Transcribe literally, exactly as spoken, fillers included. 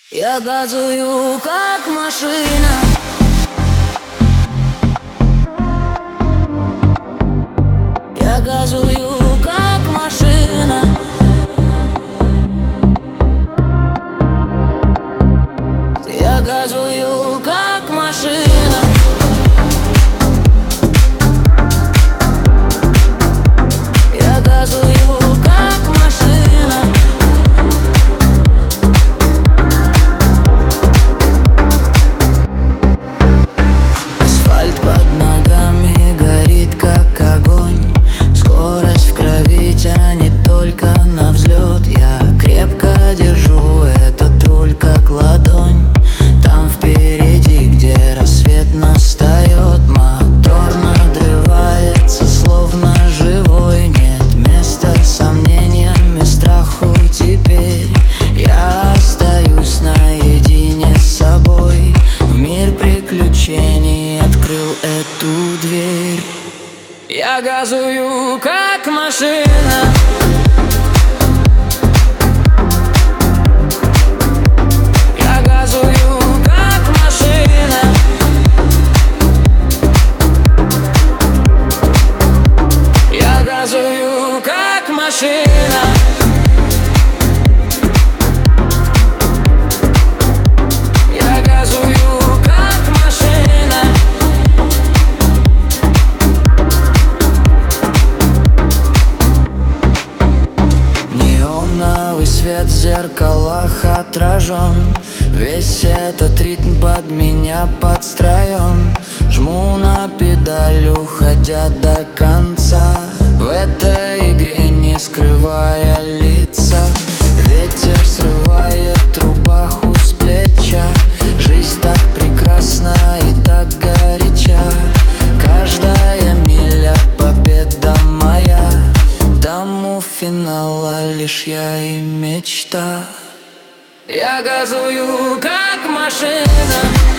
Я газую, как машина. Я газую, как машина. Я газую, как машина. Я газую, как машина. Асфальт под ногами горит, как огонь. Скорость в крови тянет только на взлет. Я крепко держу этот руль, как ладонь. Там впереди, где рассвет настает, мотор надрывается, словно живой. Нет места сомнениям и страху теперь. Я остаюсь наедине с собой. В мир приключений открыл эту дверь. Я газую, как машина. Я газую, как машина. Я газую, как машина. Я газую, как машина. Неоновый свет в зеркалах отражен. Весь этот ритм под меня подстроен. Жму на педаль, уходя до конца. В этой игре не скрывая лица. Ветер срывает рубаху с плеча. Жизнь так прекрасна и так горяча. Каждая миля победа моя. Там у финала лишь я и мечта. Я газую, как машина.